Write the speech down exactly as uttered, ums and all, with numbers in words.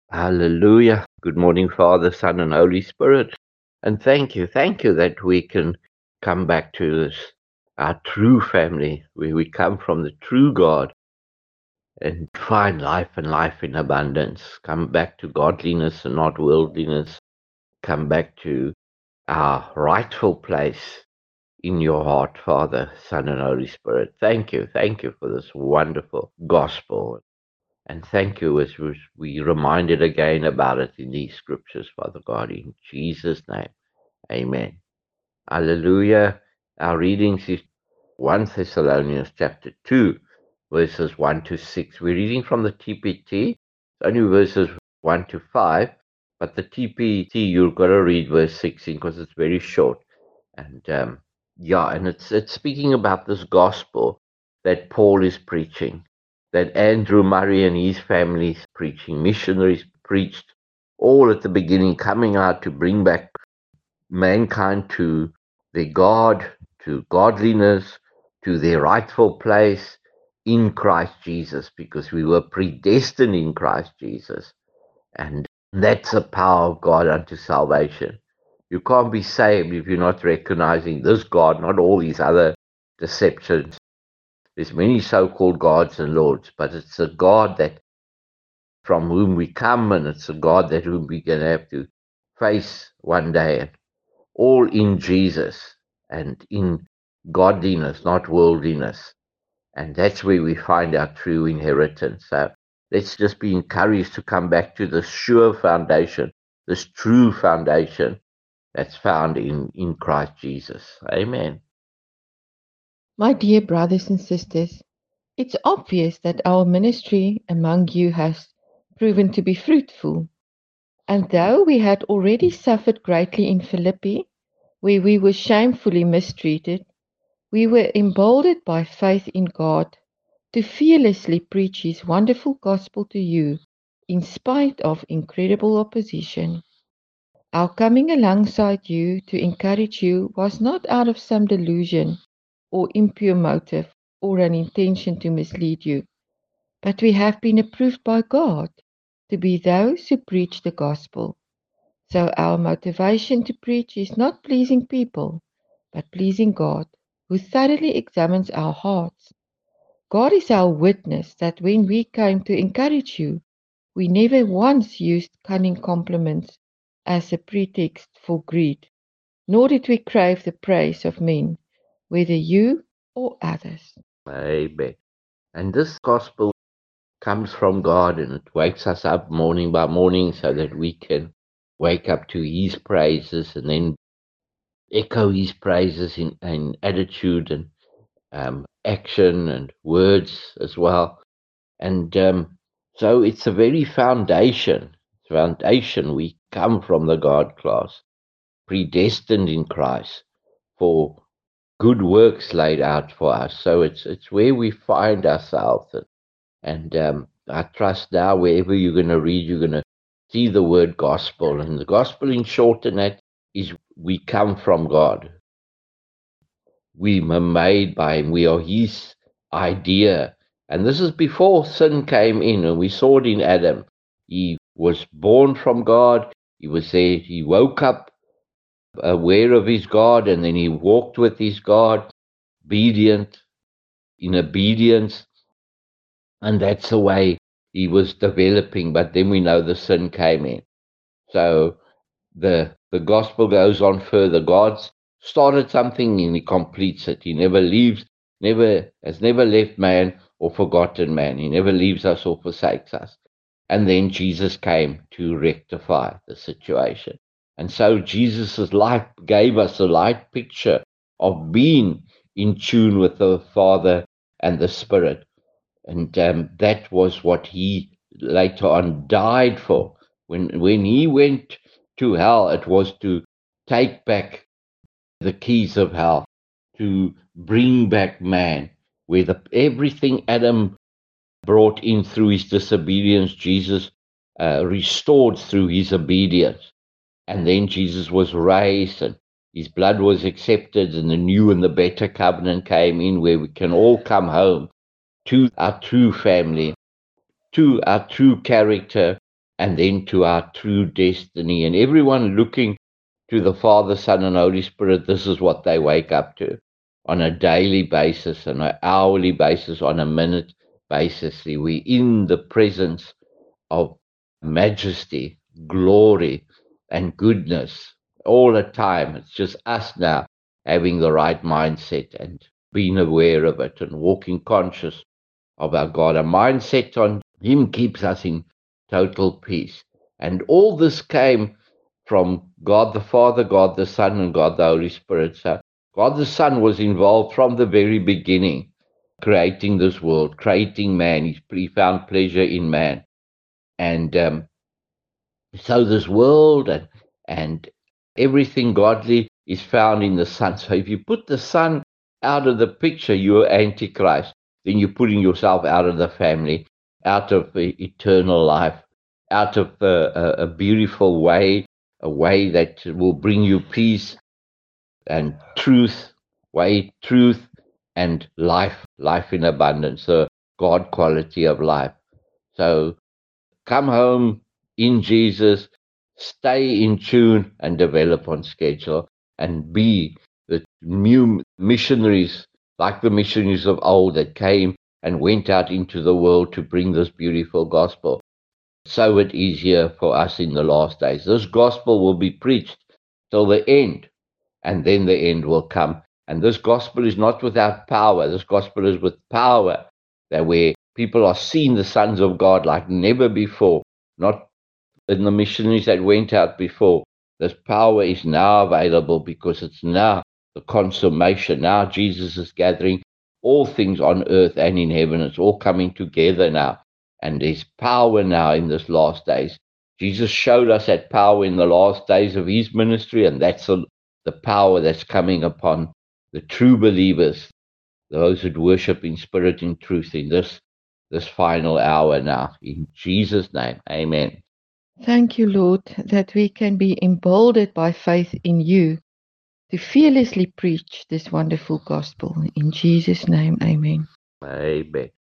Hallelujah. Good morning, Father, Son, and Holy Spirit. And thank you, thank you that we can come back to this, our true family, where we come from the true God and find life and life in abundance. Come back to godliness and not worldliness. Come back to our rightful place in your heart, Father, Son, and Holy Spirit. Thank you, thank you for this wonderful gospel. And thank you as we reminded again about it in these scriptures, Father God, in Jesus' name. Amen. Hallelujah. Our readings is First Thessalonians chapter two, verses one to six. We're reading from the T P T. It's only verses one to five, but the T P T, you've got to read verse sixteen because it's very short. And um, yeah, and it's it's speaking about this gospel that Paul is preaching, that Andrew Murray and his family is preaching, missionaries preached all at the beginning, coming out to bring back mankind to their God, to godliness, to their rightful place in Christ Jesus, because we were predestined in Christ Jesus. And that's the power of God unto salvation. You can't be saved if you're not recognizing this God, not all these other deceptions. There's many so-called gods and lords, but it's a God that from whom we come, and it's a God that whom we can have to face one day, and all in Jesus and in godliness, not worldliness. And that's where we find our true inheritance. So let's just be encouraged to come back to this sure foundation, this true foundation that's found in, in Christ Jesus. Amen. My dear brothers and sisters, it's obvious that our ministry among you has proven to be fruitful. And though we had already suffered greatly in Philippi, where we were shamefully mistreated, we were emboldened by faith in God to fearlessly preach His wonderful gospel to you in spite of incredible opposition. Our coming alongside you to encourage you was not out of some delusion or impure motive or an intention to mislead you, but we have been approved by God to be those who preach the gospel. So our motivation to preach is not pleasing people, but pleasing God, who thoroughly examines our hearts. God is our witness that when we came to encourage you, we never once used cunning compliments as a pretext for greed, nor did we crave the praise of men, whether you or others. Amen. And this gospel comes from God, and it wakes us up morning by morning so that we can wake up to His praises and then echo His praises in, in attitude and um, action and words as well. And um, so it's a very foundation, foundation. We come from the God class, predestined in Christ for good works laid out for us. So it's it's where we find ourselves. And, and um, I trust now wherever you're going to read, you're going to see the word gospel. And the gospel in short and that is we come from God. We were made by Him. We are His idea. And this is before sin came in, and we saw it in Adam. He was born from God. He was there. He woke up aware of his God, and then he walked with his God, obedient, in obedience. And that's the way he was developing. But then we know the sin came in. So the the gospel goes on further. God started something and He completes it. He never leaves, never has never left man or forgotten man. He never leaves us or forsakes us. And then Jesus came to rectify the situation. And so Jesus' life gave us a light picture of being in tune with the Father and the Spirit. And um, that was what He later on died for. When when He went to hell, it was to take back the keys of hell, to bring back man, where the, everything Adam brought in through his disobedience, Jesus uh, restored through his obedience. And then Jesus was raised, and his blood was accepted, and the new and the better covenant came in, where we can all come home to our true family, to our true character, and then to our true destiny. And everyone looking to the Father, Son, and Holy Spirit, this is what they wake up to on a daily basis, on an hourly basis, on a minute basis. We're in the presence of majesty, glory, and goodness all the time. It's just us now having the right mindset and being aware of it and walking conscious of our God. A mindset on Him keeps us in total peace. And all this came from God the Father, God the Son, and God the Holy Spirit. So God the Son was involved from the very beginning, creating this world, creating man. He, he found pleasure in man. And um, so this world and, and everything godly is found in the Son. So if you put the Son out of the picture, you're Antichrist. Then you're putting yourself out of the family, out of the eternal life, out of a, a, a beautiful way, a way that will bring you peace and truth, way, truth and life, life in abundance, the God quality of life. So come home in Jesus, stay in tune and develop on schedule, and be the new missionaries, like the missionaries of old that came and went out into the world to bring this beautiful gospel. So it is here for us in the last days. This gospel will be preached till the end, and then the end will come. And this gospel is not without power. This gospel is with power, that where people are seeing the sons of God like never before, not in the missionaries that went out before. This power is now available because it's now the consummation. Now Jesus is gathering all things on earth and in heaven. It's all coming together now. And there's power now in this last days. Jesus showed us that power in the last days of his ministry, and that's the, the power that's coming upon the true believers, those who worship in spirit and truth in this, this final hour now. In Jesus' name, amen. Thank you, Lord, that we can be emboldened by faith in you to fearlessly preach this wonderful gospel. In Jesus' name, amen. Amen.